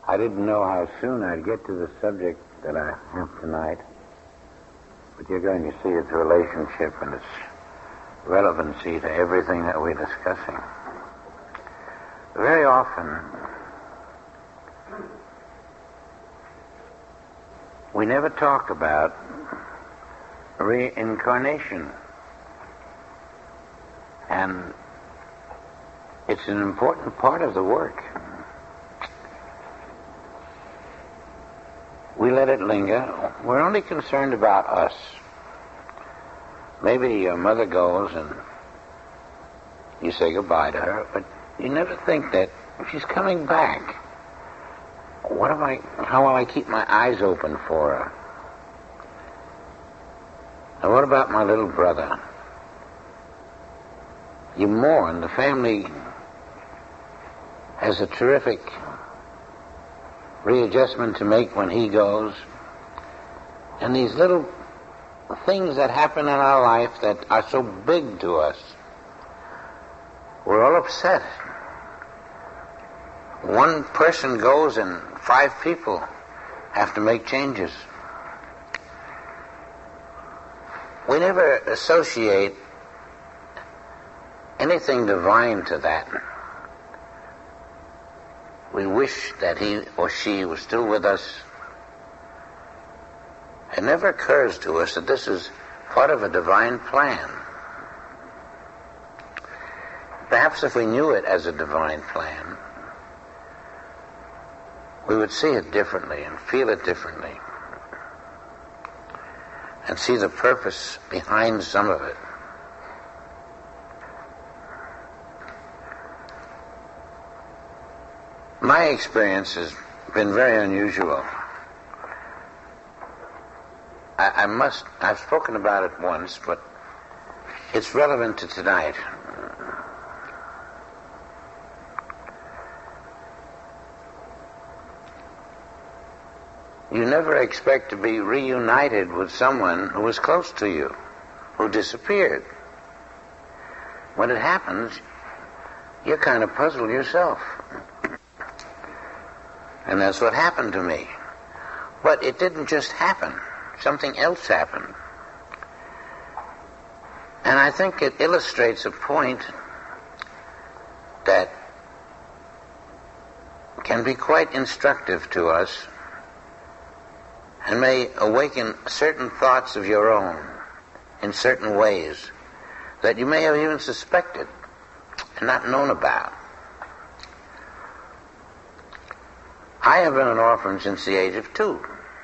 I didn't know how soon I'd get to the subject that I have tonight, but you're going to see its relationship and its relevancy to everything that we're discussing. Very often, we never talk about reincarnation, and it's an important part of the work. We let it linger. We're only concerned about us. Maybe your mother goes and you say goodbye to her, but you never think that she's coming back. How will I keep my eyes open for her? And what about my little brother? You mourn. The family has a terrific readjustment to make when he goes. And these little things that happen in our life that are so big to us, we're all upset. One person goes and 5 people have to make changes. We never associate anything divine to that. We wish that he or she was still with us. It never occurs to us that this is part of a divine plan. Perhaps if we knew it as a divine plan, we would see it differently and feel it differently and see the purpose behind some of it. My experience has been very unusual. I've spoken about it once, but it's relevant to tonight. You never expect to be reunited with someone who was close to you, who disappeared. When it happens, you're kind of puzzled yourself. And that's what happened to me. But it didn't just happen. Something else happened. And I think it illustrates a point that can be quite instructive to us and may awaken certain thoughts of your own in certain ways that you may have even suspected and not known about. I have been an orphan since the age of 2.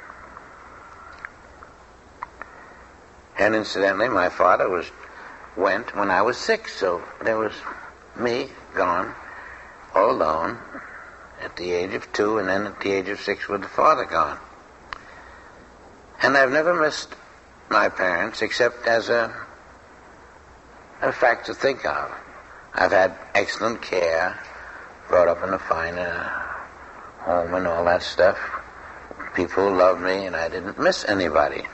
And incidentally, my father went when I was 6, so there was me gone, all alone, at the age of 2, and then at the age of 6 with the father gone. And I've never missed my parents except as a fact to think of. I've had excellent care, brought up in a fine home and all that stuff. People who loved me, and I didn't miss anybody.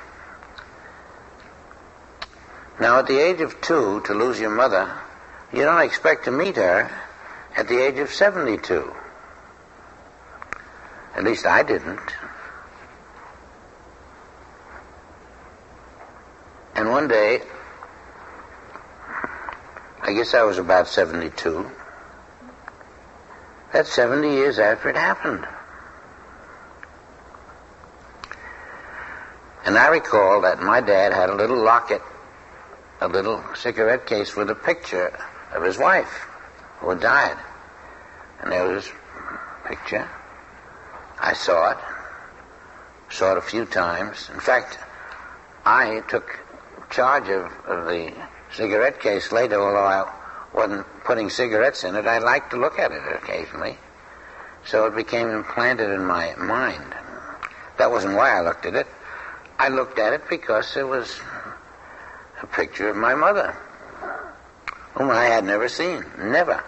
Now, at the age of 2, to lose your mother, you don't expect to meet her at the age of 72. At least I didn't. And one day, I guess I was about 72, that's 70 years after it happened. And I recall that my dad had a little locket, a little cigarette case with a picture of his wife who had died. And there was his picture. I saw it a few times. In fact, I took charge of the cigarette case later, although I wasn't putting cigarettes in it. I liked to look at it occasionally. So it became implanted in my mind. That wasn't why I looked at it. I looked at it because it was a picture of my mother, whom I had never seen. Never.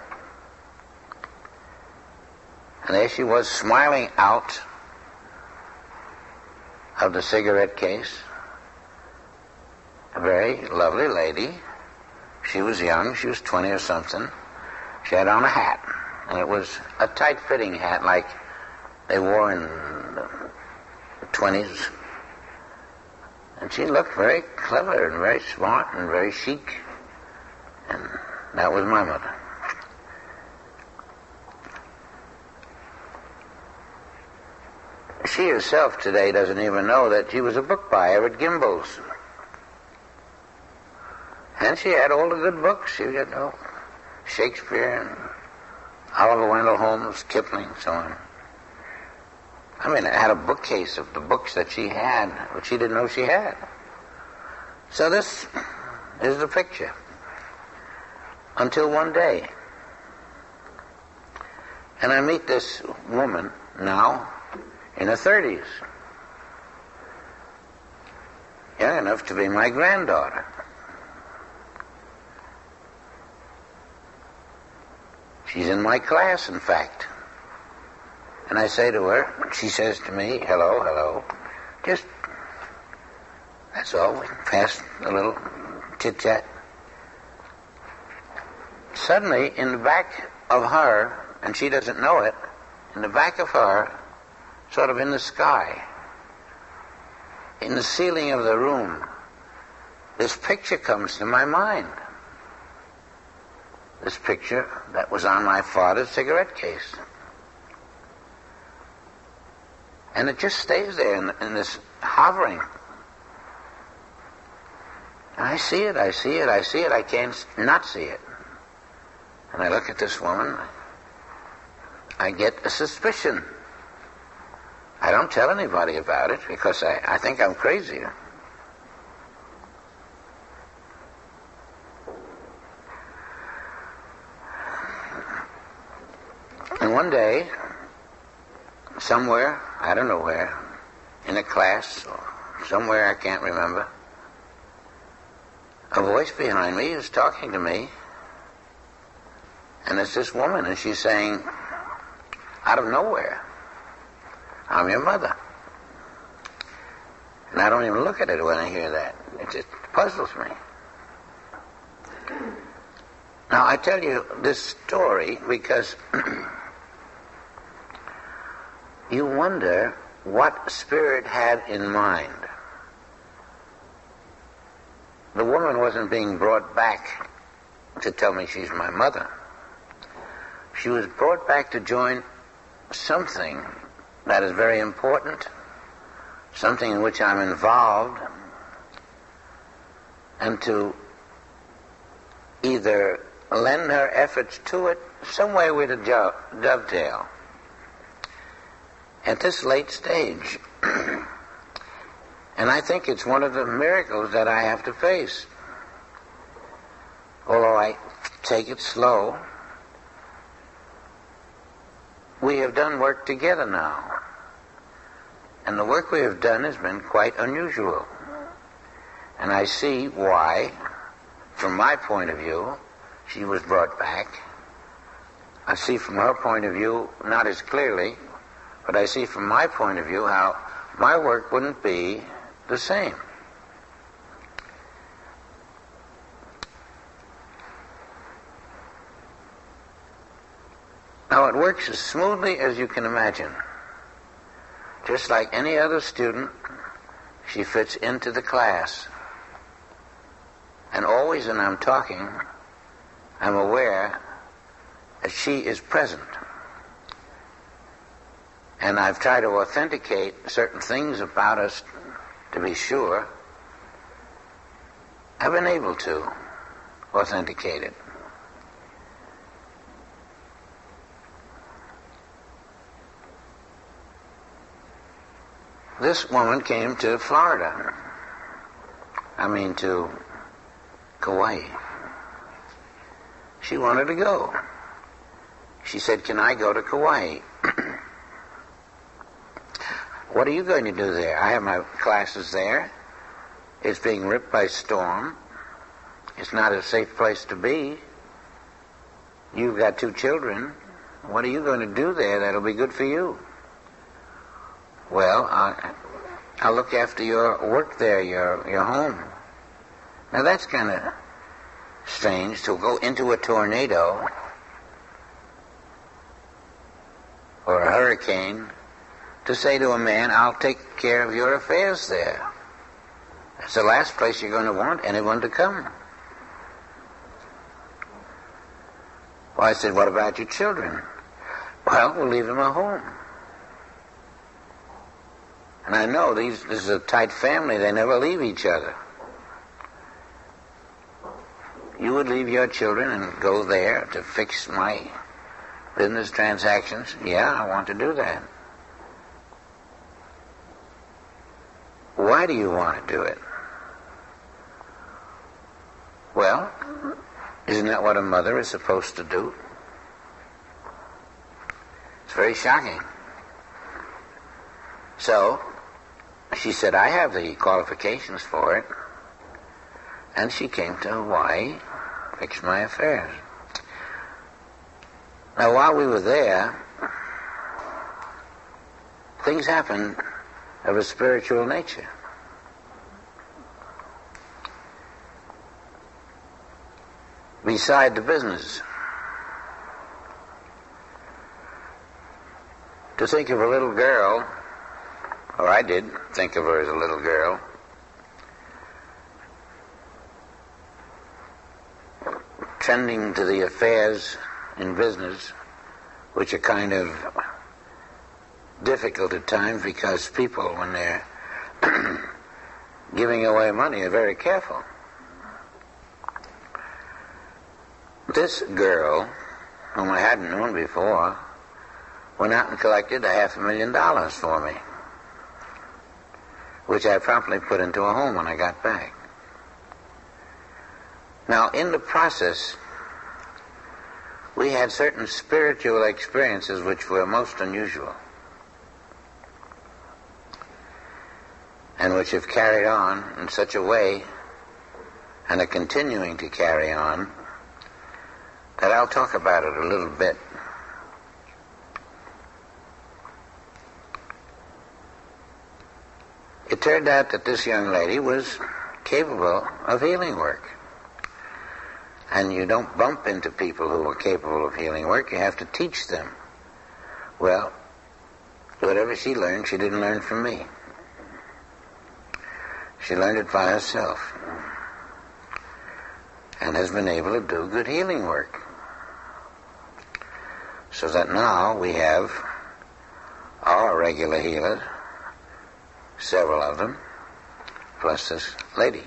And there she was, smiling out of the cigarette case. A very lovely lady. She was young. She was 20 or something. She had on a hat. And it was a tight-fitting hat, like they wore in the 20s. And she looked very clever and very smart and very chic. And that was my mother. She herself today doesn't even know that she was a book buyer at Gimbel's. And she had all the good books. She had Shakespeare and Oliver Wendell Holmes, Kipling, so on. I mean, I had a bookcase of the books that she had, which she didn't know she had. So this is the picture. Until one day. And I meet this woman now in her 30s. Young enough to be my granddaughter. She's in my class, in fact. And I say to her, she says to me, hello, hello. Just, that's all. We passed a little chit-chat. Suddenly, in the back of her, and she doesn't know it, in the back of her, sort of in the sky, in the ceiling of the room, this picture comes to my mind. This picture that was on my father's cigarette case. And it just stays there in this hovering. And I see it, I see it, I see it, I can't not see it. And I look at this woman, I get a suspicion. I don't tell anybody about it because I think I'm crazy. And one day, somewhere, I don't know where, in a class, or somewhere I can't remember, a voice behind me is talking to me, and it's this woman, and she's saying, out of nowhere, I'm your mother. And I don't even look at it when I hear that. It just puzzles me. Now, I tell you this story because you wonder what Spirit had in mind. The woman wasn't being brought back to tell me she's my mother. She was brought back to join something that is very important, something in which I'm involved, and to either lend her efforts to it, some way with a dovetail. At this late stage. And I think it's one of the miracles that I have to face. Although I take it slow, we have done work together now. And the work we have done has been quite unusual. And I see why, from my point of view, she was brought back. I see from her point of view, not as clearly, but I see from my point of view how my work wouldn't be the same. Now it works as smoothly as you can imagine. Just like any other student, she fits into the class. And always when I'm talking, I'm aware that she is present. And I've tried to authenticate certain things about us to be sure. I've been able to authenticate it. This woman came to Florida. To Kauai. She wanted to go. She said, "Can I go to Kauai?" "What are you going to do there?" "I have my classes there. It's being ripped by storm. It's not a safe place to be. You've got 2 children. What are you going to do there that'll be good for you?" "Well, I'll look after your work there, your home." Now that's kind of strange, to go into a tornado or a hurricane to say to a man, I'll take care of your affairs there. It's the last place you're going to want anyone to come. Well, I said, what about your children? Well, we'll leave them at home. And I know this is a tight family. They never leave each other. You would leave your children and go there to fix my business transactions? Yeah, I want to do that. Why do you want to do it? Well, isn't that what a mother is supposed to do? It's very shocking. So, she said, I have the qualifications for it. And she came to Hawaii, fixed my affairs. Now, while we were there, things happened of a spiritual nature. Beside the business. To think of a little girl, or I did think of her as a little girl, tending to the affairs in business, which are kind of difficult at times because people, when they're giving away money, are very careful. This girl, whom I hadn't known before, went out and collected $500,000 for me, which I promptly put into a home when I got back. Now, in the process, we had certain spiritual experiences which were most unusual and which have carried on in such a way and are continuing to carry on that I'll talk about it a little bit. It turned out that this young lady was capable of healing work. And you don't bump into people who are capable of healing work. You have to teach them. Well, whatever she learned, she didn't learn from me. She learned it by herself and has been able to do good healing work. So that now we have our regular healers, several of them, plus this lady.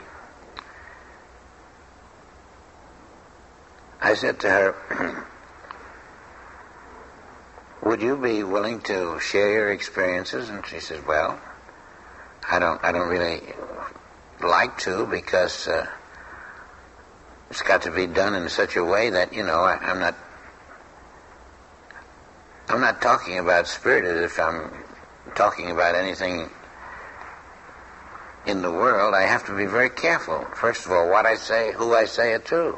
I said to her, would you be willing to share your experiences? And she says, well, I don't really like to because it's got to be done in such a way that, I'm not talking about spirit as if I'm talking about anything in the world. I have to be very careful. First of all, what I say, who I say it to.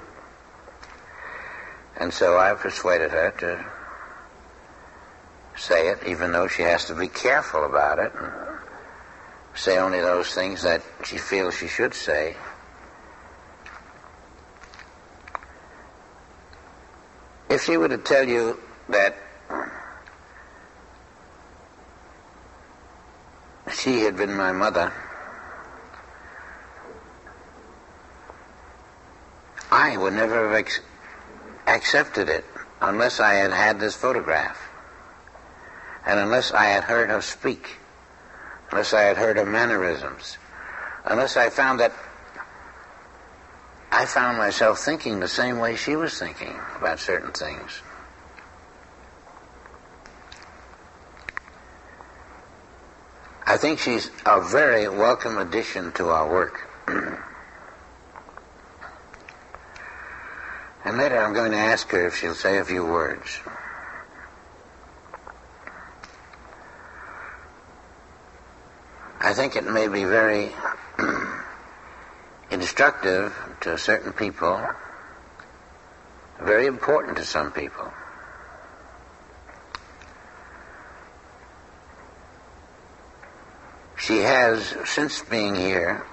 And so I persuaded her to say it, even though she has to be careful about it and say only those things that she feels she should say. If she were to tell you that she had been my mother, I would never have accepted it unless I had had this photograph and unless I had heard her speak, unless I had heard her mannerisms, unless I found myself thinking the same way she was thinking about certain things. I think she's a very welcome addition to our work. And later I'm going to ask her if she'll say a few words. I think it may be very instructive to certain people, very important to some people. She has, since being here,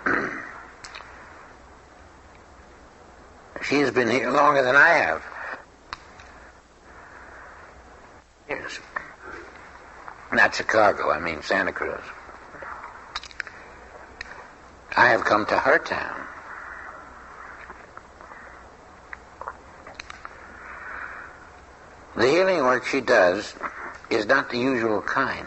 she has been here longer than I have. Yes. Not Chicago, I mean Santa Cruz. I have come to her town. The healing work she does is not the usual kind.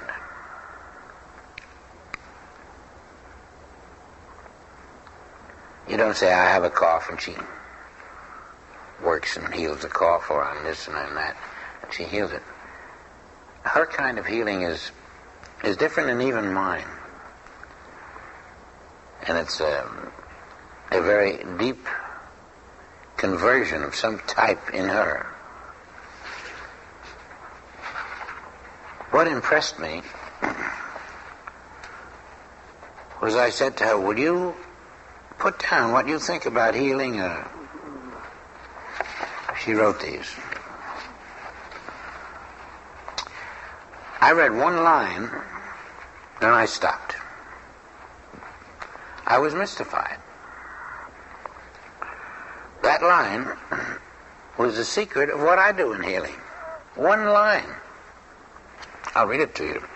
You don't say, I have a cough, and she works and heals the cough, or on this and on that, and she heals it. Her kind of healing is different than even mine. And it's a very deep conversion of some type in her. What impressed me was I said to her, would you put down what you think about healing? She wrote these. I read one line, and I stopped. I was mystified. That line was the secret of what I do in healing. One line. I'll read it to you.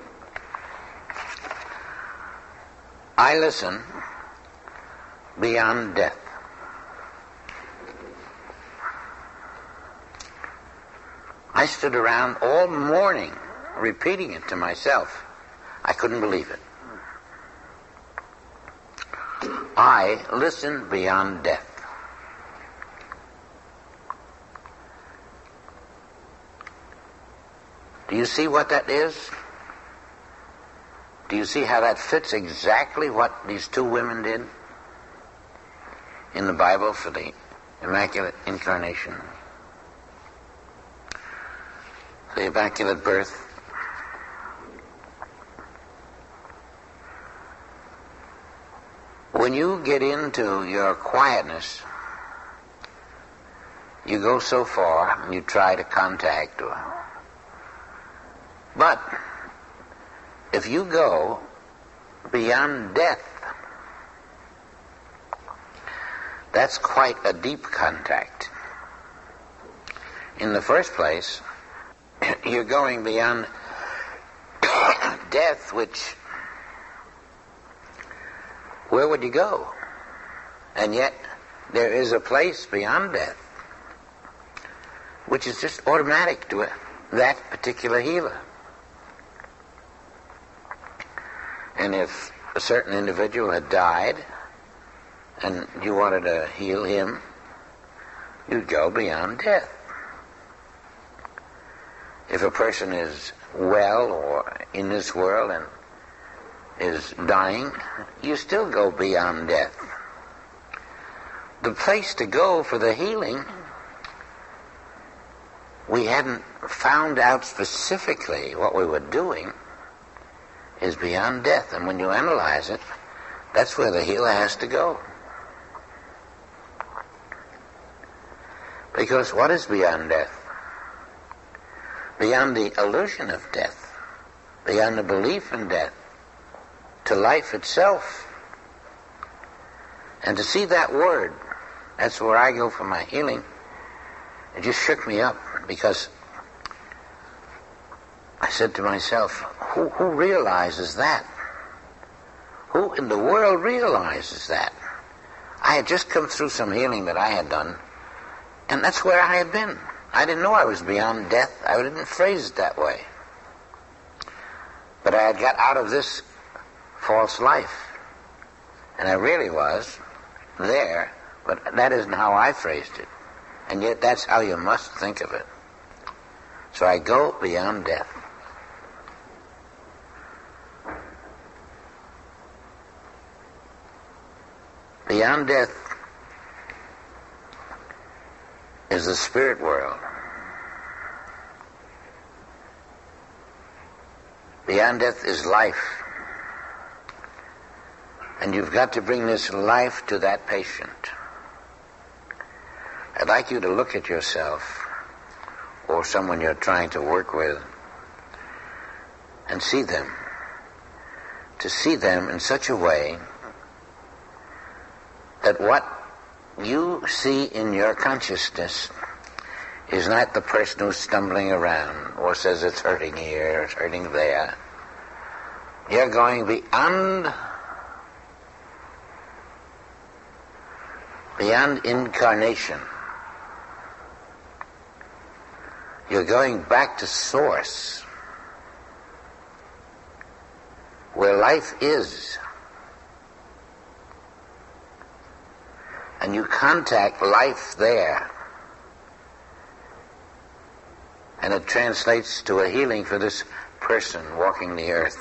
I listen beyond death. I stood around all morning repeating it to myself. I couldn't believe it. I listen beyond death. Do you see what that is? Do you see how that fits exactly what these two women did in the Bible for the Immaculate Incarnation? The Immaculate Birth. When you get into your quietness, you go so far and you try to contact her. But if you go beyond death, that's quite a deep contact. In the first place, you're going beyond death, which, where would you go? And yet, there is a place beyond death, which is just automatic to that particular healer. And if a certain individual had died, and you wanted to heal him, you'd go beyond death. If a person is well or in this world and is dying, you still go beyond death. The place to go for the healing, we hadn't found out specifically what we were doing, is beyond death. And when you analyze it, that's where the healer has to go. Because what is beyond death? Beyond the illusion of death, beyond the belief in death, to life itself. And to see that word, that's where I go for my healing. It just shook me up, because I said to myself, who realizes that? Who in the world realizes that? I had just come through some healing that I had done, and that's where I had been. I didn't know I was beyond death. I didn't phrase it that way. But I had got out of this false life. And I really was there, but that isn't how I phrased it. And yet that's how you must think of it. So I go beyond death. Beyond death is the spirit world. Beyond death is life. And you've got to bring this life to that patient. I'd like you to look at yourself or someone you're trying to work with and see them. To see them in such a way that what you see in your consciousness is not the person who's stumbling around or says it's hurting here, it's hurting there. You're going beyond incarnation. You're going back to source, where life is. And you contact life there. And it translates to a healing for this person walking the earth.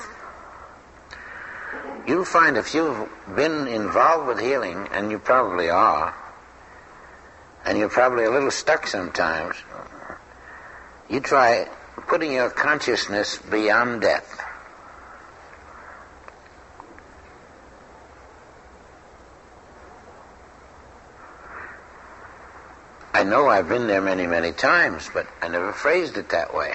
You'll find if you've been involved with healing, and you probably are, and you're probably a little stuck sometimes, you try putting your consciousness beyond death. I know I've been there many, many times, but I never phrased it that way.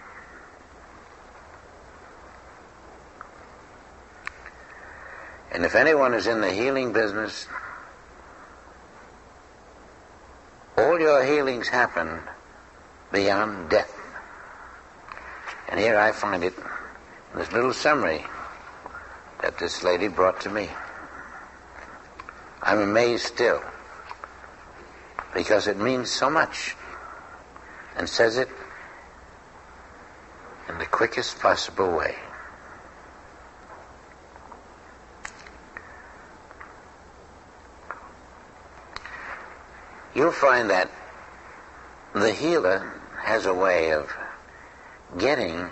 And if anyone is in the healing business, all your healings happen beyond death. And here I find it in this little summary that this lady brought to me. I'm amazed still, because it means so much, and says it in the quickest possible way. You'll find that the healer has a way of getting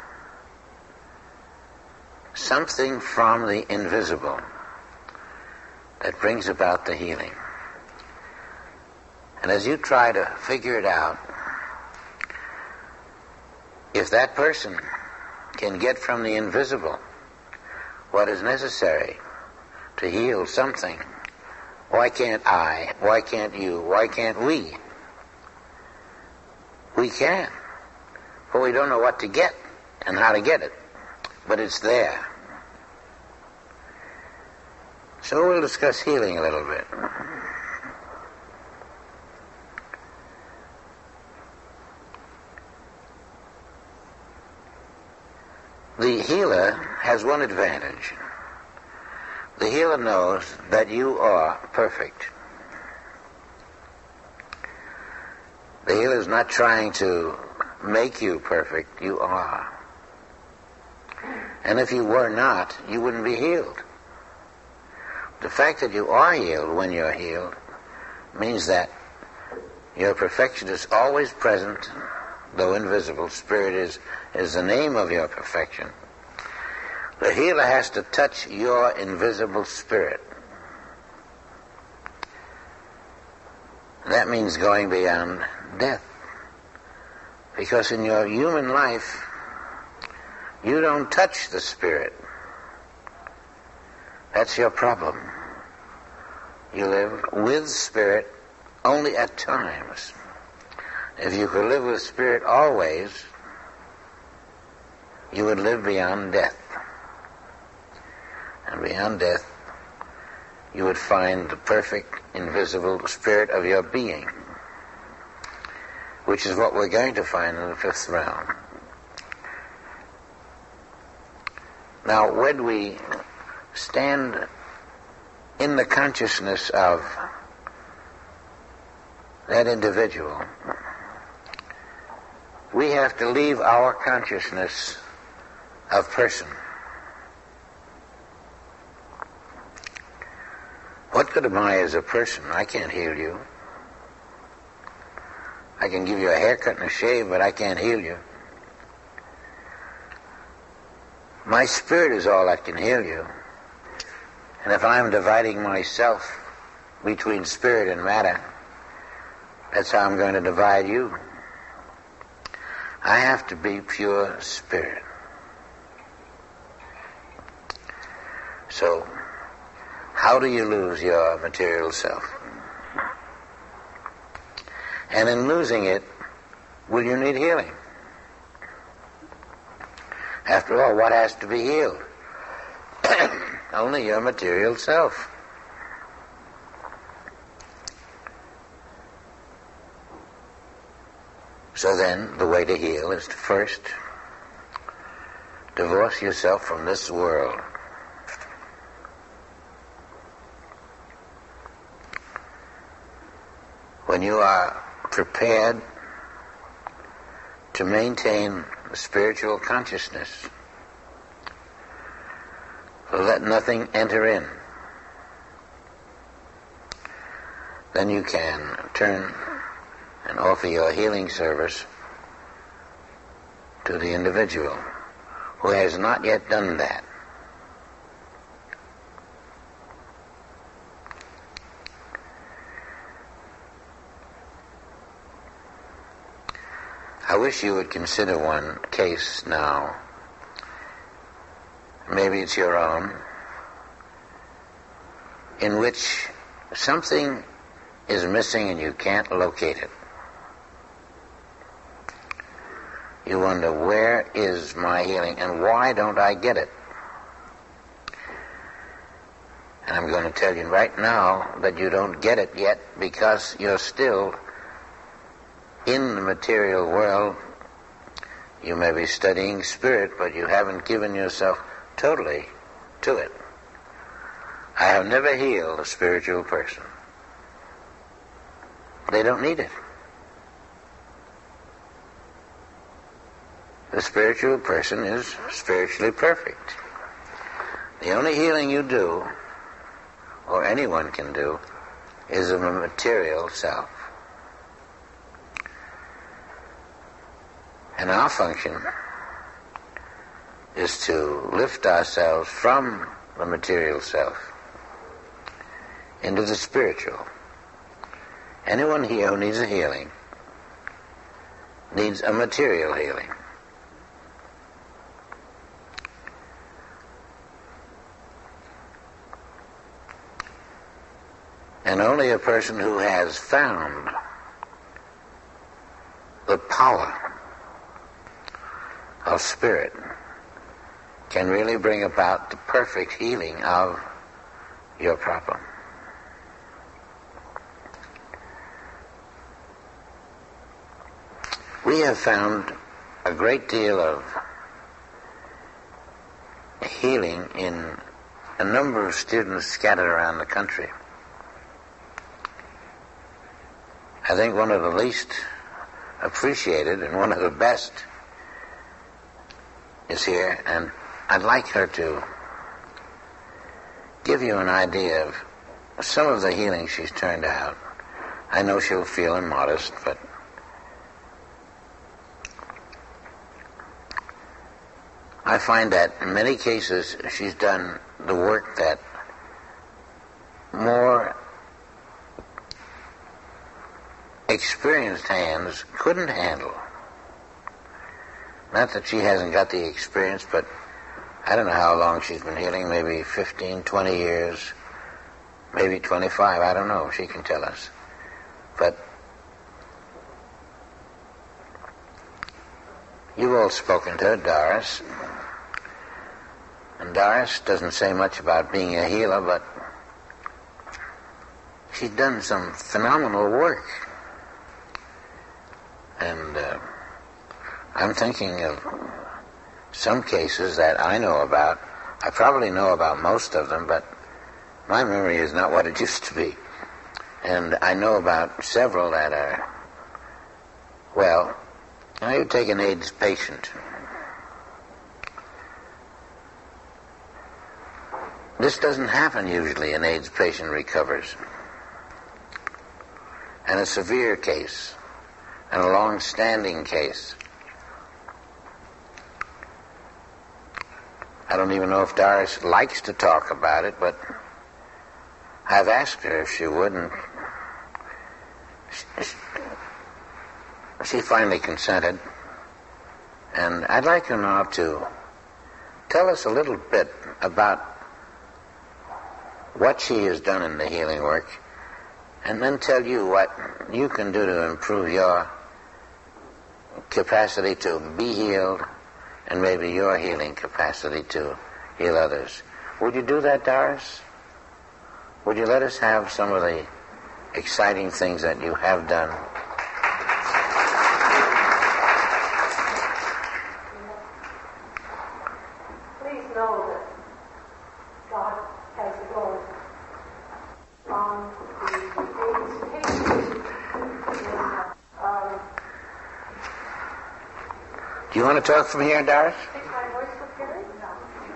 something from the invisible that brings about the healing. And as you try to figure it out, if that person can get from the invisible what is necessary to heal something, why can't I? Why can't you? Why can't we? We can, but we don't know what to get and how to get it. But it's there. So we'll discuss healing a little bit. The healer has one advantage. The healer knows that you are perfect. The healer is not trying to make you perfect. You are. And if you were not, you wouldn't be healed. The fact that you are healed when you're healed means that your perfection is always present, though invisible. Spirit is the name of your perfection. The healer has to touch your invisible spirit. That means going beyond death. Because in your human life, you don't touch the spirit. That's your problem. You live with spirit only at times. If you could live with spirit always, you would live beyond death. And beyond death, you would find the perfect, invisible spirit of your being, which is what we're going to find in the fifth round. Now, when we stand in the consciousness of that individual, we have to leave our consciousness of person. What good am I as a person? I can't heal you. I can give you a haircut and a shave, but I can't heal you. My spirit is all that can heal you. And if I'm dividing myself between spirit and matter, that's how I'm going to divide you. I have to be pure spirit. So, how do you lose your material self? And in losing it, will you need healing? After all, what has to be healed? Only your material self. So then, the way to heal is to first divorce yourself from this world. When you are prepared to maintain the spiritual consciousness, so let nothing enter in, then you can turn and offer your healing service to the individual who has not yet done that. I wish you would consider one case now. Maybe it's your own, in which something is missing and you can't locate it. You wonder, where is my healing and why don't I get it? And I'm going to tell you right now that you don't get it yet because you're still in the material world. You may be studying spirit, but you haven't given yourself totally to it. I have never healed a spiritual person. They don't need it. The spiritual person is spiritually perfect. The only healing you do, or anyone can do, is of a material self. And our function is to lift ourselves from the material self into the spiritual. Anyone here who needs a healing needs a material healing. And only a person who has found the power of spirit can really bring about the perfect healing of your problem. We have found a great deal of healing in a number of students scattered around the country. I think one of the least appreciated and one of the best is here, and I'd like her to give you an idea of some of the healing she's turned out. I know she'll feel immodest, but I find that in many cases she's done the work that more experienced hands couldn't handle. Not that she hasn't got the experience, but I don't know how long she's been healing, maybe 15, 20 years, maybe 25, I don't know, she can tell us. But you've all spoken to her, Doris. And Doris doesn't say much about being a healer, but she's done some phenomenal work. And I'm thinking of some cases that I know about. I probably know about most of them, but my memory is not what it used to be. And I know about several that are, well, now you take an AIDS patient. This doesn't happen usually. An AIDS patient recovers. And a severe case, and a long-standing case. I don't even know if Doris likes to talk about it, but I've asked her if she would, and she finally consented. And I'd like her now to tell us a little bit about what she has done in the healing work, and then tell you what you can do to improve your capacity to be healed and maybe your healing capacity to heal others. Would you do that, Doris? Would you let us have some of the exciting things that you have done? know that God has the glory. On the AIDS patient, Do you want to talk from here, Doris? think my voice was hearing? No.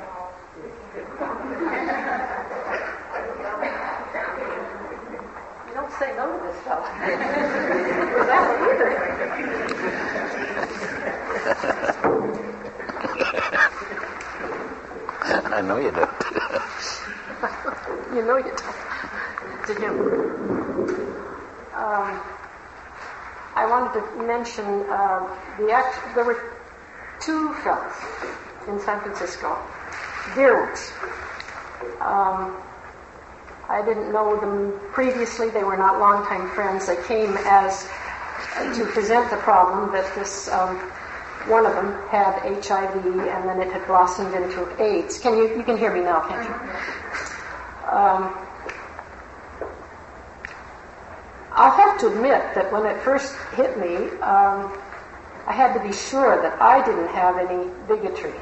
You don't say no to this fellow. Or that one either. I know you don't. You know you don't. To him. I wanted to mention there were two fellows in San Francisco, dear ones. I didn't know them previously. They were not longtime friends. They came as to present the problem that this one of them had HIV and then it had blossomed into AIDS. You can hear me now, can't you? I'll have to admit that when it first hit me, I had to be sure that I didn't have any bigotry.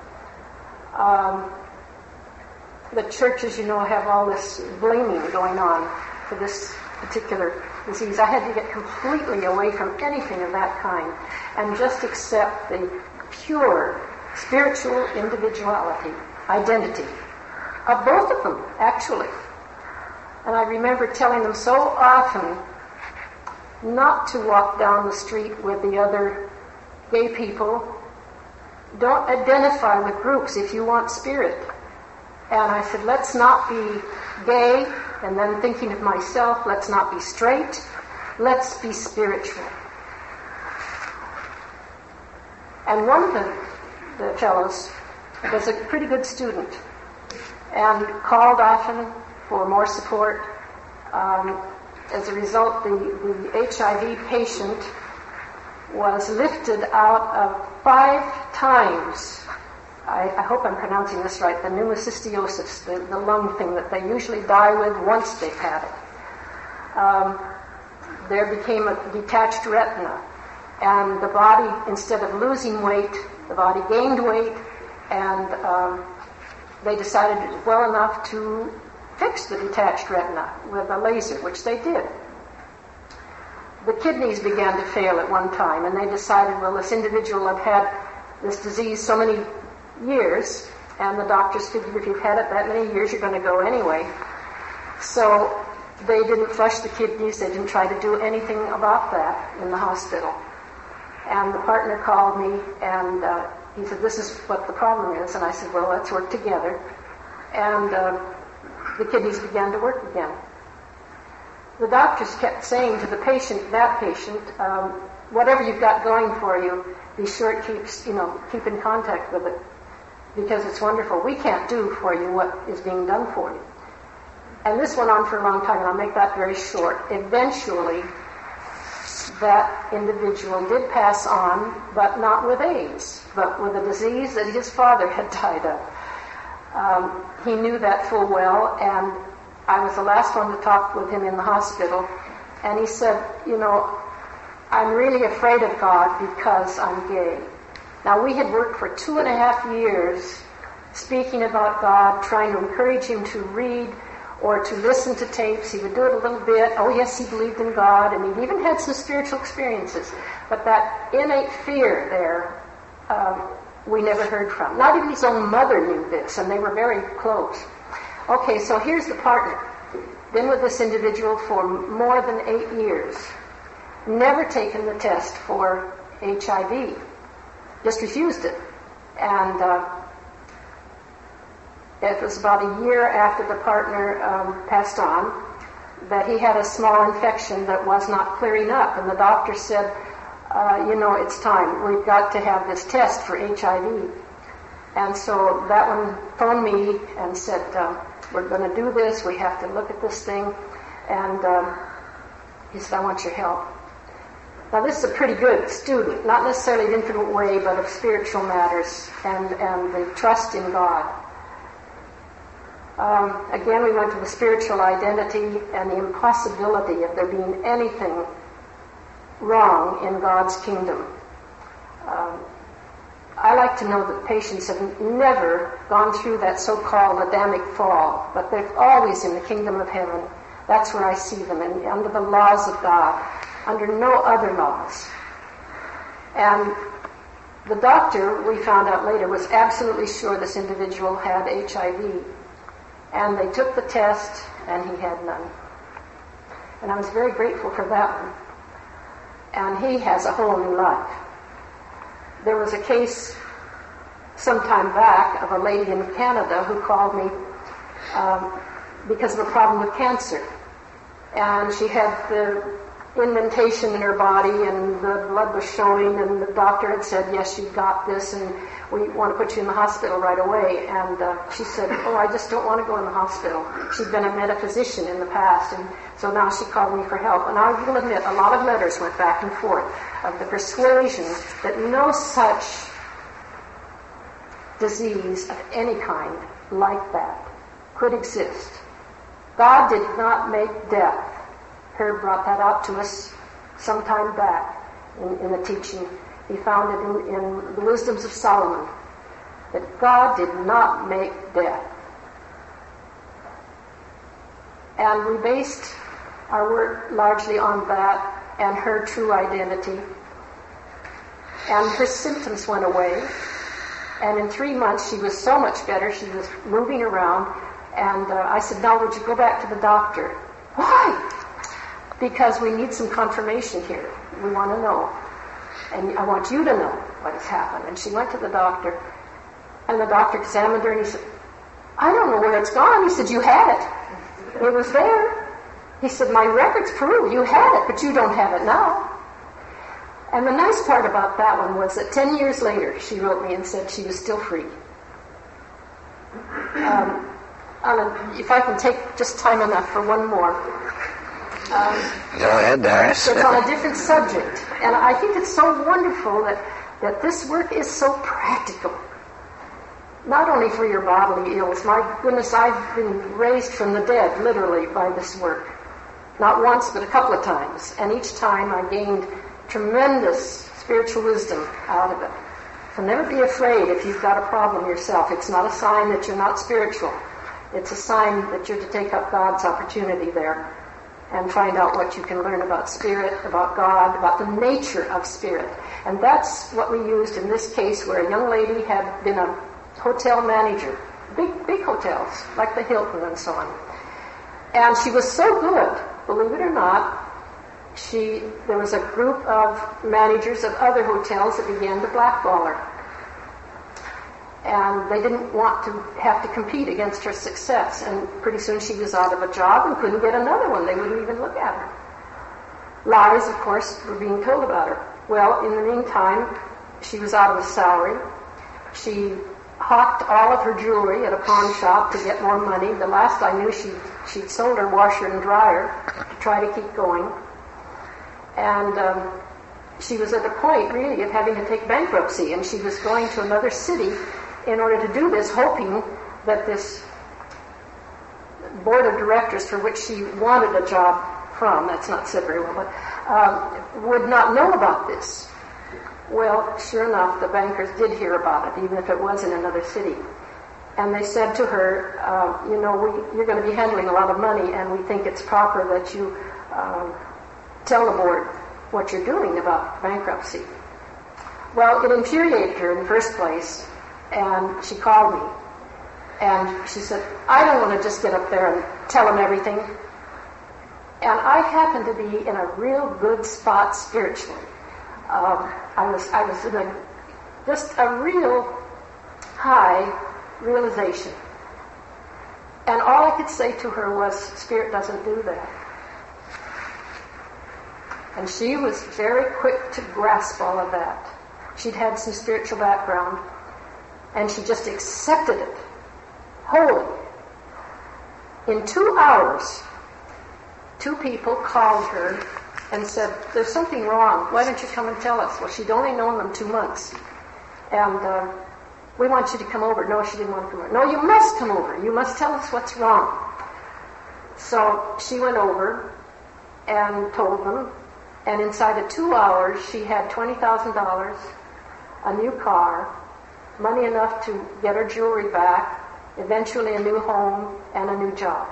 The churches, have all this blaming going on for this particular disease. I had to get completely away from anything of that kind and just accept the pure spiritual individuality, identity of both of them, actually. And I remember telling them so often not to walk down the street with the other gay people. Don't identify with groups if you want spirit. And I said, let's not be gay, and then thinking of myself, let's not be straight, let's be spiritual. And one of the fellows was a pretty good student and called often for more support. As a result, the HIV patient was lifted out of 5 times. I hope I'm pronouncing this right, the pneumocystiosis, the lung thing that they usually die with once they've had it. There became a detached retina, and the body, instead of losing weight, the body gained weight, and they decided it was well enough to fix the detached retina with a laser, which they did. The kidneys began to fail at one time, and they decided, well, this individual had had this disease so many years, and the doctors figured if you've had it that many years, you're going to go anyway. So they didn't flush the kidneys. They didn't try to do anything about that in the hospital. And the partner called me, and he said, this is what the problem is. And I said, well, let's work together. And the kidneys began to work again. The doctors kept saying to the patient, whatever you've got going for you, be sure it keep in contact with it, because it's wonderful. We can't do for you what is being done for you. And this went on for a long time, and I'll make that very short. Eventually, that individual did pass on, but not with AIDS, but with a disease that his father had died of. He knew that full well, and I was the last one to talk with him in the hospital, and he said, I'm really afraid of God because I'm gay. Now, we had worked for 2.5 years speaking about God, trying to encourage him to read or to listen to tapes. He would do it a little bit. Oh, yes, he believed in God, and he even had some spiritual experiences. But that innate fear there, we never heard from. Not even his own mother knew this, and they were very close. Okay, so here's the partner. Been with this individual for more than 8 years. Never taken the test for HIV. Just refused it. And it was about a year after the partner passed on that he had a small infection that was not clearing up. And the doctor said, it's time. We've got to have this test for HIV. And so that one phoned me and said, we're going to do this. We have to look at this thing. And he said, I want your help. Now, this is a pretty good student, not necessarily in infinite way, but of spiritual matters and the trust in God. Again, we went to the spiritual identity and the impossibility of there being anything wrong in God's kingdom. I like to know that patients have never gone through that so-called Adamic fall, but they're always in the kingdom of heaven. That's where I see them, and under the laws of God, under no other laws. And the doctor, we found out later, was absolutely sure this individual had HIV. And they took the test, and he had none. And I was very grateful for that one. And he has a whole new life. There was a case some time back of a lady in Canada who called me because of a problem with cancer. And she had the indentation in her body and the blood was showing, and the doctor had said, yes, you've got this and we want to put you in the hospital right away. And she said, I just don't want to go in the hospital. She'd been a metaphysician in the past, and so now she called me for help. And I will admit, a lot of letters went back and forth of the persuasion that no such disease of any kind like that could exist. God did not make death. Herb brought that out to us some time back in the teaching. He found it in the Wisdoms of Solomon, that God did not make death. And we based our work largely on that and her true identity. And her symptoms went away. And in 3 months, she was so much better. She was moving around. And I said, now would you go back to the doctor? Why? Because we need some confirmation here. We want to know. And I want you to know what has happened. And she went to the doctor. And the doctor examined her and he said, I don't know where it's gone. He said, you had it. It was there. He said, my records prove you had it, but you don't have it now. And the nice part about that one was that 10 years later, she wrote me and said she was still free. If I can take just time enough for one more. Go ahead, Doris. It's on a different subject. And I think it's so wonderful that this work is so practical. Not only for your bodily ills. My goodness, I've been raised from the dead, literally, by this work. Not once, but a couple of times. And each time I gained tremendous spiritual wisdom out of it. So never be afraid if you've got a problem yourself. It's not a sign that you're not spiritual. It's a sign that you're to take up God's opportunity there and find out what you can learn about spirit, about God, about the nature of spirit. And that's what we used in this case, where a young lady had been a hotel manager, big hotels, like the Hilton and so on. And she was so good, believe it or not, there was a group of managers of other hotels that began to blackball her. And they didn't want to have to compete against her success. And pretty soon she was out of a job and couldn't get another one. They wouldn't even look at her. Lies, of course, were being told about her. Well, in the meantime, she was out of a salary. She hawked all of her jewelry at a pawn shop to get more money. The last I knew, she'd sold her washer and dryer to try to keep going. And she was at a point, really, of having to take bankruptcy. And she was going to another city in order to do this, hoping that this board of directors for which she wanted a job from, that's not said very well, but would not know about this. Well, sure enough, the bankers did hear about it, even if it was in another city. And they said to her, you're going to be handling a lot of money, and we think it's proper that you tell the board what you're doing about bankruptcy. Well, it infuriated her in the first place, and she called me. And she said, I don't want to just get up there and tell them everything. And I happened to be in a real good spot spiritually. I was in just a real high realization. And all I could say to her was, Spirit doesn't do that. And she was very quick to grasp all of that. She'd had some spiritual background, and she just accepted it wholly. In 2 hours, 2 people called her and said, there's something wrong. Why don't you come and tell us? Well, she'd only known them 2 months. And we want you to come over. No, she didn't want to come over. No, you must come over. You must tell us what's wrong. So she went over and told them. And inside of 2 hours, she had $20,000, a new car, money enough to get her jewelry back, eventually a new home and a new job.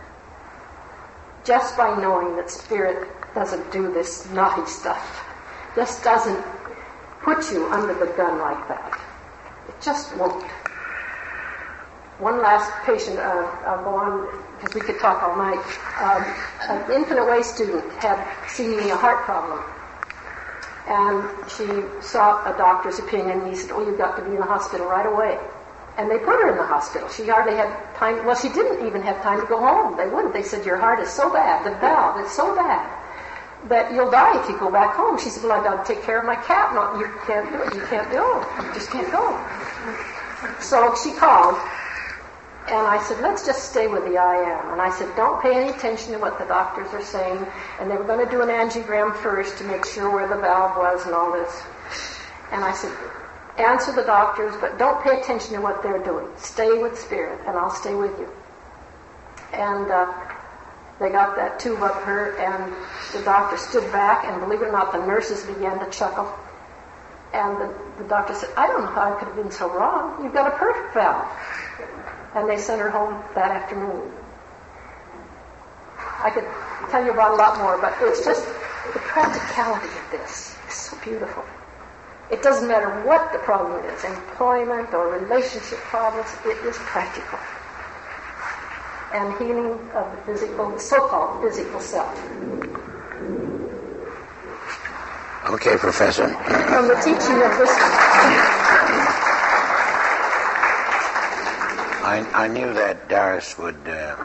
Just by knowing that Spirit doesn't do this naughty stuff, just doesn't put you under the gun like that. It just won't. One last patient, I'll go on because we could talk all night. An Infinite Way student had seemingly a heart problem. And she sought a doctor's opinion, and he said, you've got to be in the hospital right away. And they put her in the hospital. She hardly had time, she didn't even have time to go home. They wouldn't. They said, your heart is so bad, the valve is so bad, that you'll die if you go back home. She said, I got to take care of my cat. No, you can't do it. You can't go. You just can't go. So she called, and I said, let's just stay with the I am. And I said, don't pay any attention to what the doctors are saying. And they were going to do an angiogram first to make sure where the valve was and all this. And I said, answer the doctors, but don't pay attention to what they're doing. Stay with Spirit, and I'll stay with you. And they got that tube up her, and the doctor stood back, and believe it or not, the nurses began to chuckle. And the doctor said, I don't know how I could have been so wrong. You've got a perfect valve. And they sent her home that afternoon. I could tell you about a lot more, but it's just the practicality of this is so beautiful. It doesn't matter what the problem is, employment or relationship problems, it is practical. And healing of the physical, so-called physical self. Okay, Professor. From the teaching of this... I knew that Doris would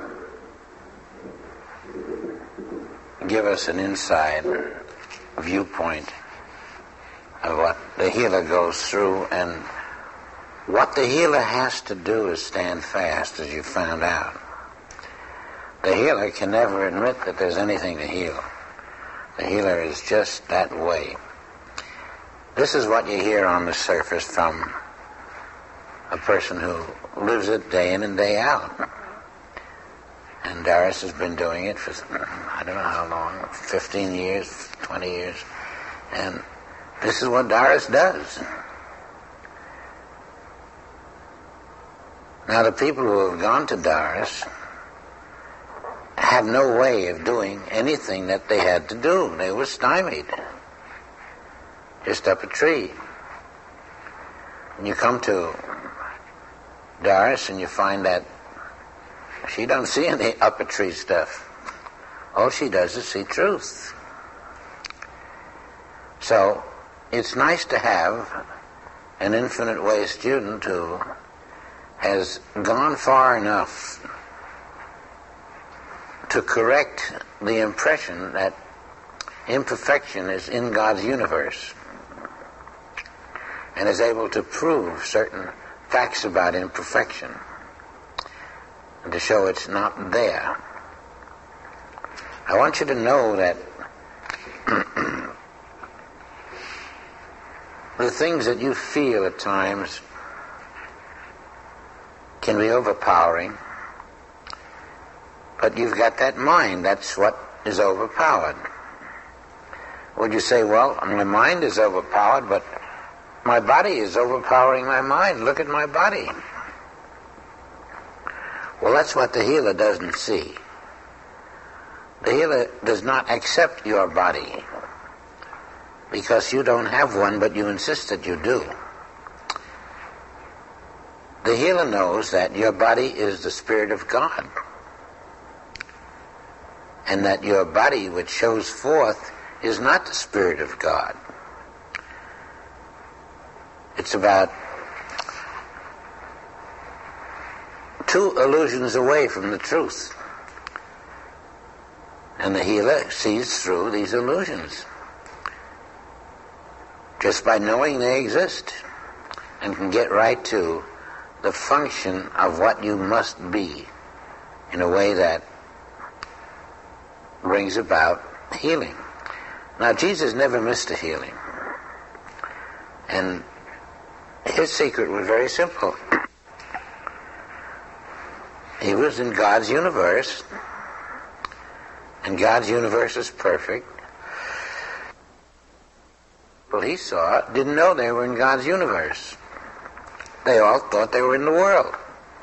give us an inside viewpoint of what the healer goes through, and what the healer has to do is stand fast, as you found out. The healer can never admit that there's anything to heal. The healer is just that way. This is what you hear on the surface from a person who lives it day in and day out. And Doris has been doing it for, I don't know how long, 15 years, 20 years. And this is what Doris does. Now, the people who have gone to Doris had no way of doing anything that they had to do. They were stymied. Just up a tree. And you come to Doris and you find that she don't see any up a tree stuff. All she does is see truth. So it's nice to have an Infinite Way student who has gone far enough to correct the impression that imperfection is in God's universe, and is able to prove certain facts about imperfection and to show it's not there. I want you to know that the things that you feel at times can be overpowering, but you've got that mind. That's what is overpowered. Would you say, well, my mind is overpowered, but my body is overpowering my mind. Look at my body. Well, that's what the healer doesn't see. The healer does not accept your body because you don't have one, but you insist that you do. The healer knows that your body is the Spirit of God, and that your body, which shows forth, is not the Spirit of God. It's about 2 illusions away from the truth. And the healer sees through these illusions just by knowing they exist, and can get right to the function of what you must be in a way that brings about healing. Now, Jesus never missed a healing. And his secret was very simple. He was in God's universe, and God's universe is perfect. Well, he saw didn't know they were in God's universe. They all thought they were in the world.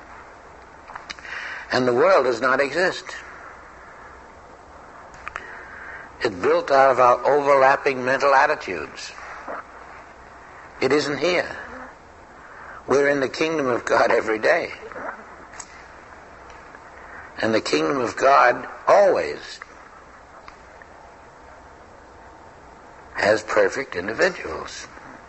And the world does not exist. It's built out of our overlapping mental attitudes. It isn't here. We're in the kingdom of God every day. And the kingdom of God always has perfect individuals.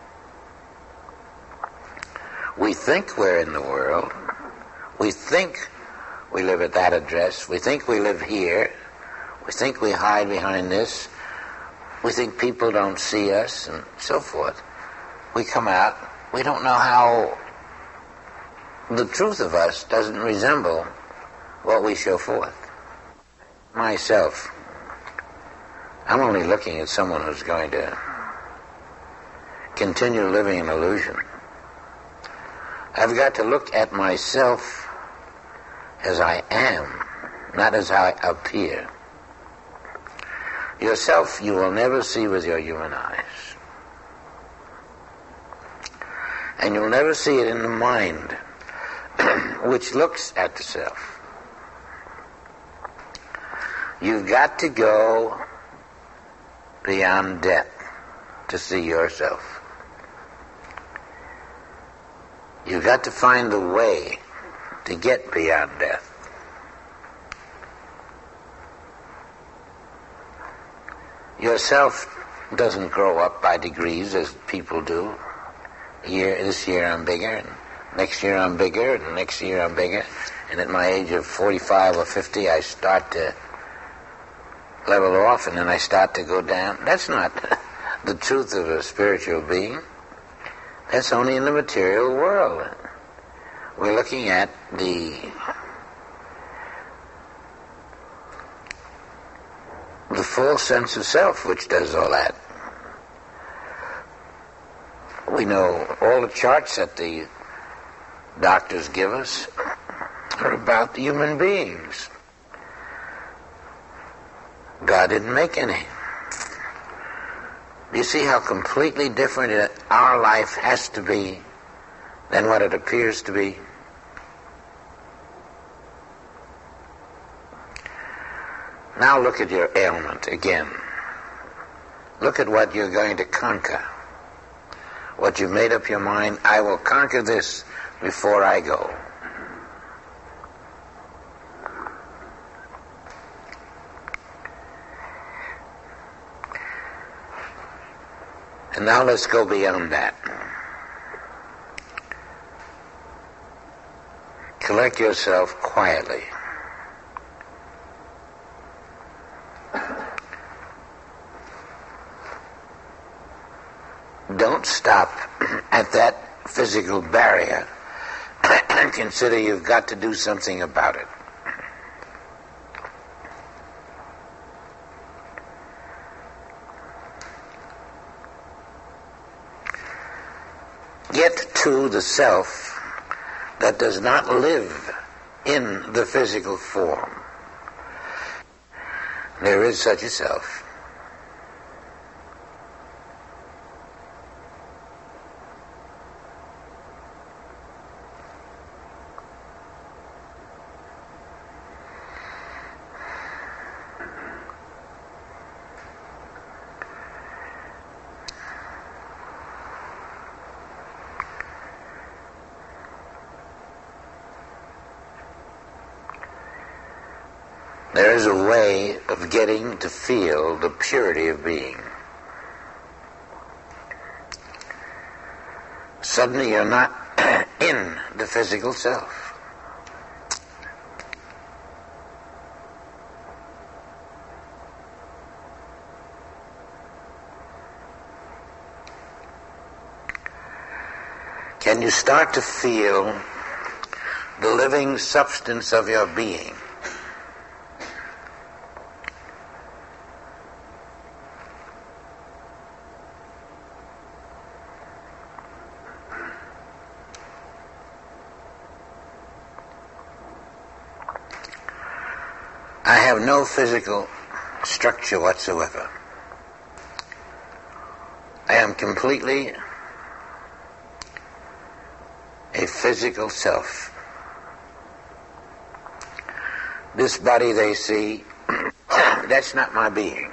We think we're in the world. We think we live at that address. We think we live here. We think we hide behind this. We think people don't see us and so forth. We come out. We don't know how the truth of us doesn't resemble what we show forth. Myself, I'm only looking at someone who's going to continue living in illusion. I've got to look at myself as I am, not as I appear. Yourself you will never see with your human eyes. And you'll never see it in the mind, which looks at the self. You've got to go beyond death to see yourself. You've got to find the way to get beyond death. Yourself doesn't grow up by degrees as people do. This year I'm bigger, and next year I'm bigger, and next year I'm bigger. And at my age of 45 or 50, I start to level off, and then I start to go down. That's not the truth of a spiritual being. That's only in the material world. We're looking at the full sense of self, which does all that. We know all the charts that the doctors give us are about the human beings. God didn't make any. Do you see how completely different our life has to be than what it appears to be? Now look at your ailment again. Look at what you're going to conquer. What you've made up your mind, I will conquer this before I go. And now let's go beyond that. Collect yourself quietly. Don't stop at that physical barrier and consider you've got to do something about it. Get to the self that does not live in the physical form. There is such a self. There is a way of getting to feel the purity of being. Suddenly you're not in the physical self. Can you start to feel the living substance of your being? I have no physical structure whatsoever. I am completely a physical self. This body they see, that's not my being.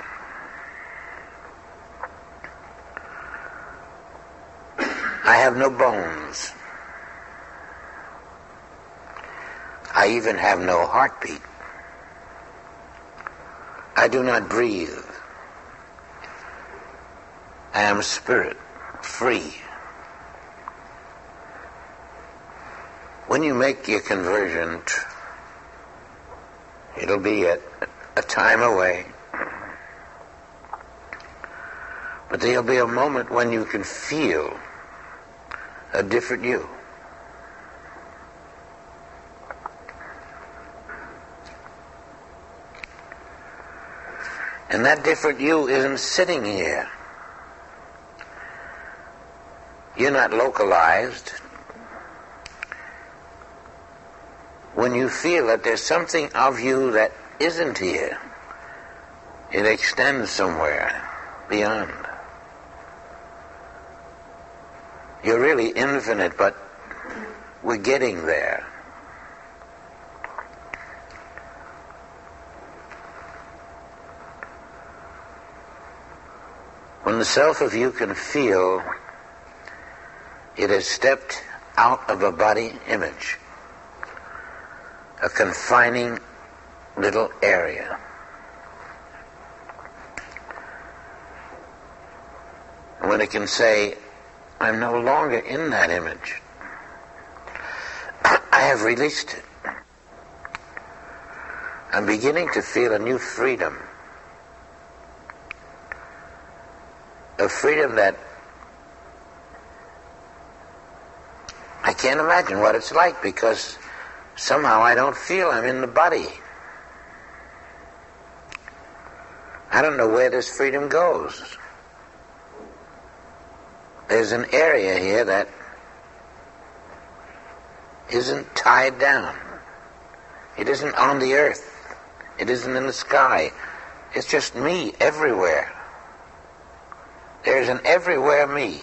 I have no bones. I even have no heartbeat. I do not breathe. I am spirit, free. When you make your conversion, it'll be a time away. But there'll be a moment when you can feel a different you. And that different you isn't sitting here. You're not localized. When you feel that there's something of you that isn't here, it extends somewhere beyond. You're really infinite, but we're getting there. When the self of you can feel, it has stepped out of a body image, a confining little area. When it can say, I'm no longer in that image, I have released it. I'm beginning to feel a new freedom. A freedom that I can't imagine what it's like, because somehow I don't feel I'm in the body. I don't know where this freedom goes. There's an area here that isn't tied down. It isn't on the earth. It isn't in the sky. It's just me everywhere. There's an everywhere me.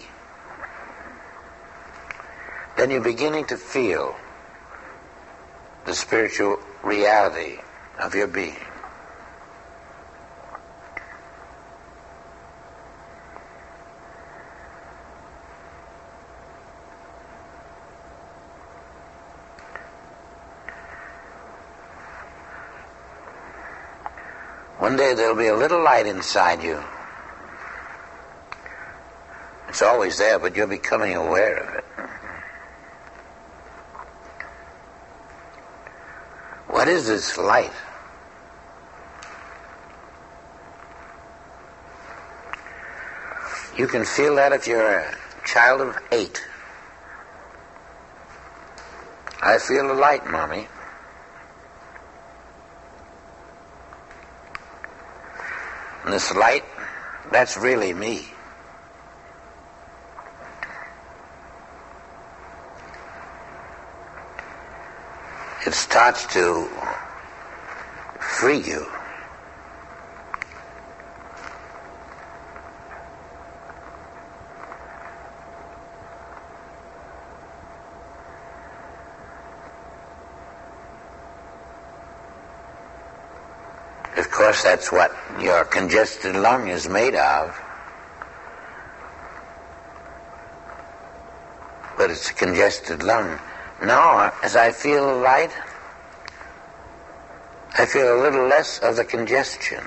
Then you're beginning to feel the spiritual reality of your being. One day there'll be a little light inside you. It's always there, but you're becoming aware of it. What is this light? You can feel that if you're a child of 8. I feel the light, Mommy. And this light, that's really me. It starts to free you. Of course, that's what your congested lung is made of. But it's a congested lung. Now, as I feel the light, I feel a little less of the congestion.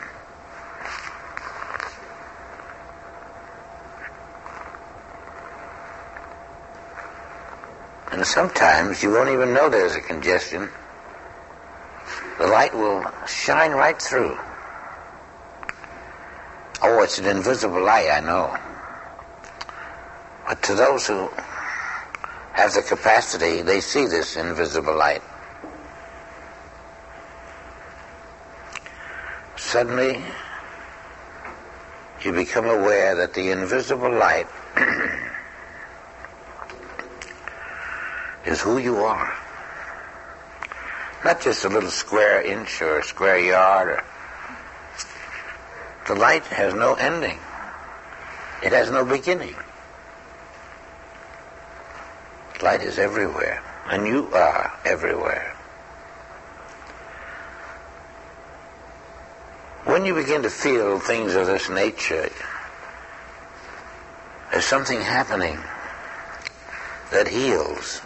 And sometimes you won't even know there's a congestion. The light will shine right through. Oh, it's an invisible light, I know. But to those who have the capacity, they see this invisible light. Suddenly, you become aware that the invisible light is who you are. Not just a little square inch or a square yard. The light has no ending. It has no beginning. Light is everywhere, and you are everywhere. When you begin to feel things of this nature, there's something happening that heals.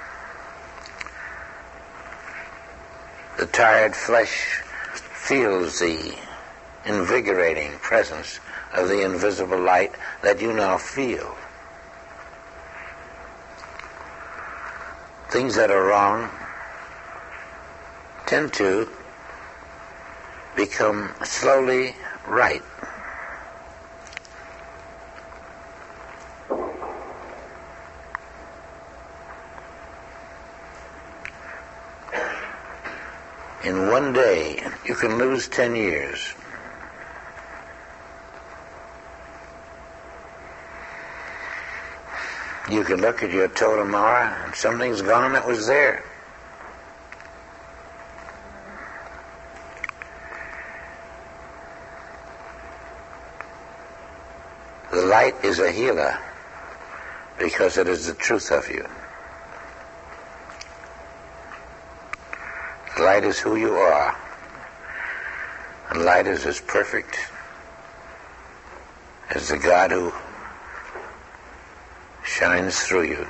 The tired flesh feels the invigorating presence of the invisible light that you now feel. Things that are wrong tend to become slowly right. In one day, you can lose 10 years. You can look at your toe tomorrow and something's gone that was there. The light is a healer because it is the truth of you. The light is who you are. And light is as perfect as the God who shines through you.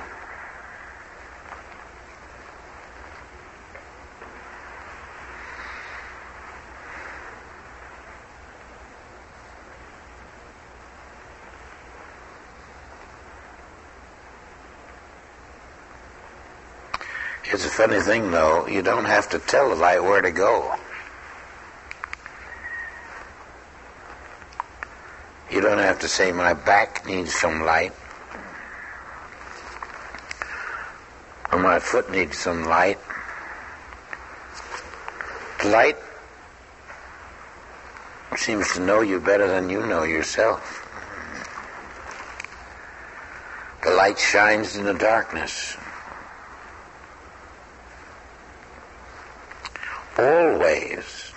It's a funny thing, though. You don't have to tell the light where to go. You don't have to say, my back needs some light, or my foot needs some light. The light seems to know you better than you know yourself. The light shines in the darkness. Always.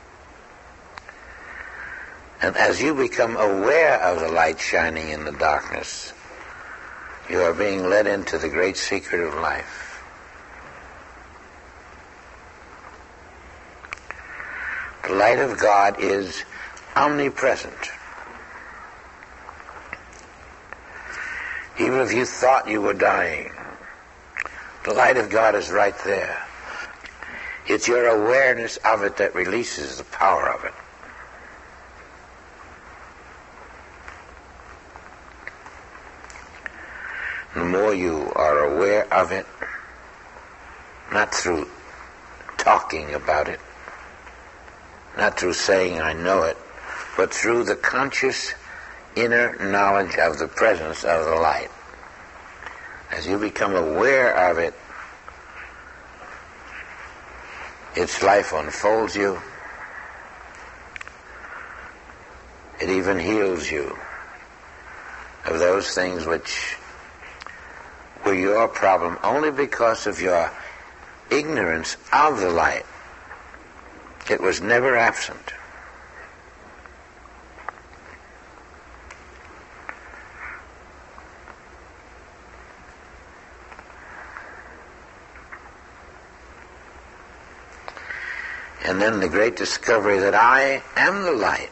And as you become aware of the light shining in the darkness, you are being led into the great secret of life. The light of God is omnipresent. Even if you thought you were dying, the light of God is right there. It's your awareness of it that releases the power of it. The more you are aware of it, not through talking about it, not through saying I know it, but through the conscious inner knowledge of the presence of the light. As you become aware of it, its life unfolds you. It even heals you of those things which were your problem only because of your ignorance of the light. It was never absent. And then the great discovery that I am the light.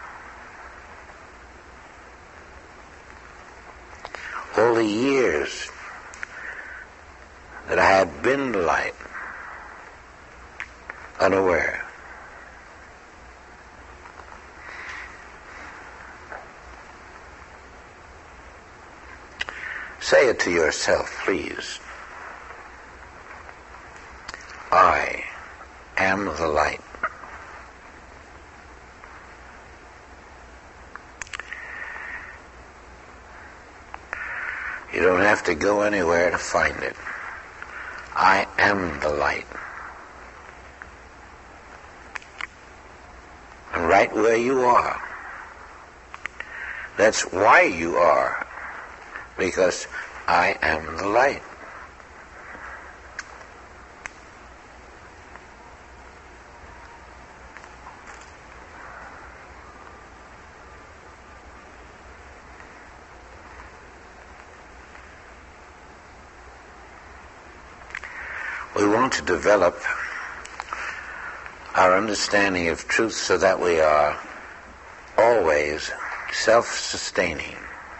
All the years that I had been the light, unaware. Say it to yourself, please. I am the light. You don't have to go anywhere to find it. I am the light. And right where you are. That's why you are. Because I am the light. We want to develop our understanding of truth so that we are always self-sustaining.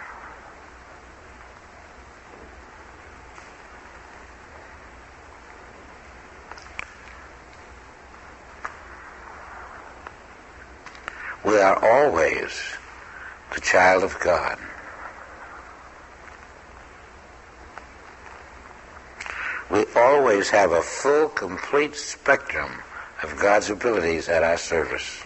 We are always the child of God. We always have a full, complete spectrum of God's abilities at our service.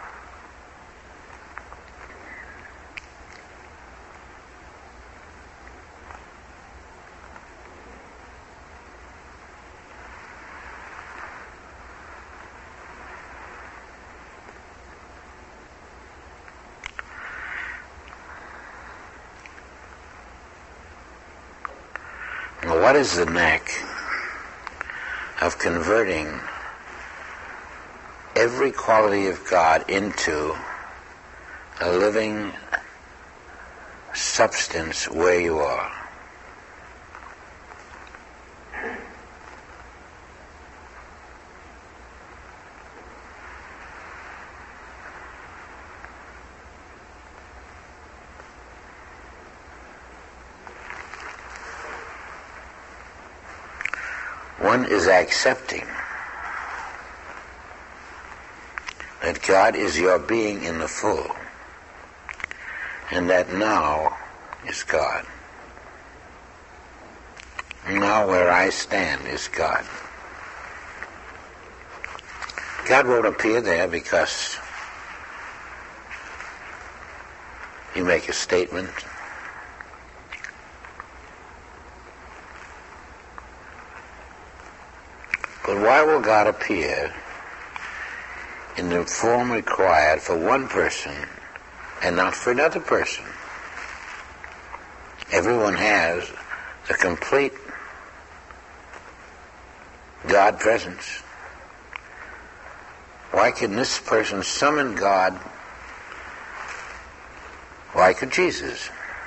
Now, what is the knack of converting every quality of God into a living substance where you are? One is accepting that God is your being in the full, and that now is God. Now where I stand is God. God won't appear there because you make a statement. But why will God appear in the form required for one person and not for another person? Everyone has the complete God presence. Why can this person summon God? Why could Jesus?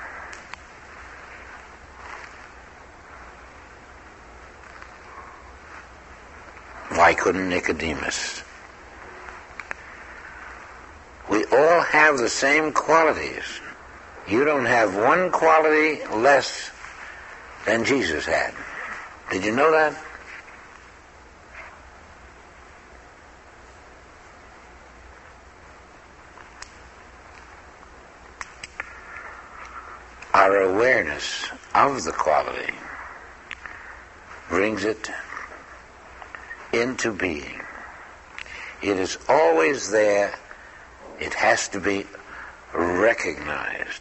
Why couldn't Nicodemus? We all have the same qualities. You don't have one quality less than Jesus had. Did you know that? Our awareness of the quality brings it into being. It is always there. It has to be recognized.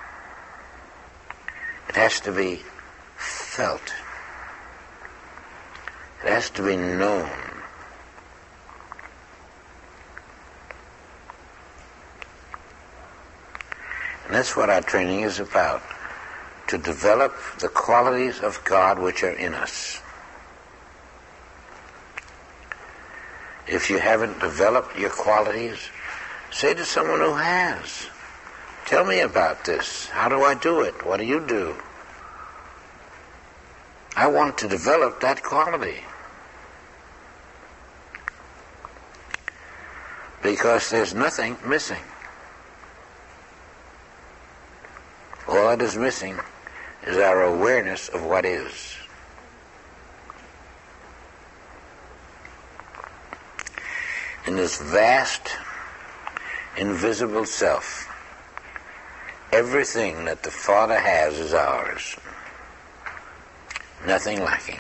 It has to be felt. It has to be known. And that's what our training is about, to develop the qualities of God which are in us. If you haven't developed your qualities, say to someone who has, tell me about this. How do I do it? What do you do? I want to develop that quality. Because there's nothing missing. All that is missing is our awareness of what is. In this vast, invisible self, everything that the Father has is ours. Nothing lacking.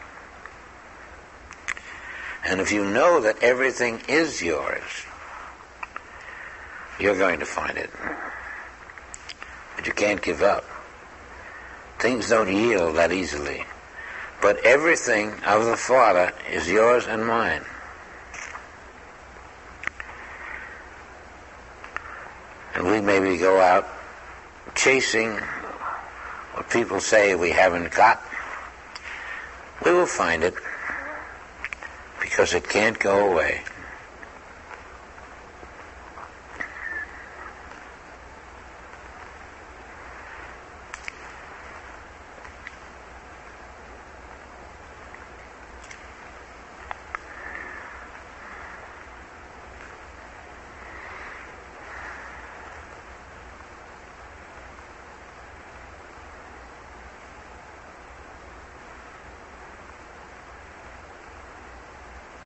And if you know that everything is yours, you're going to find it. But you can't give up. Things don't yield that easily. But everything of the Father is yours and mine. And we maybe go out chasing what people say we haven't got. We will find it because it can't go away.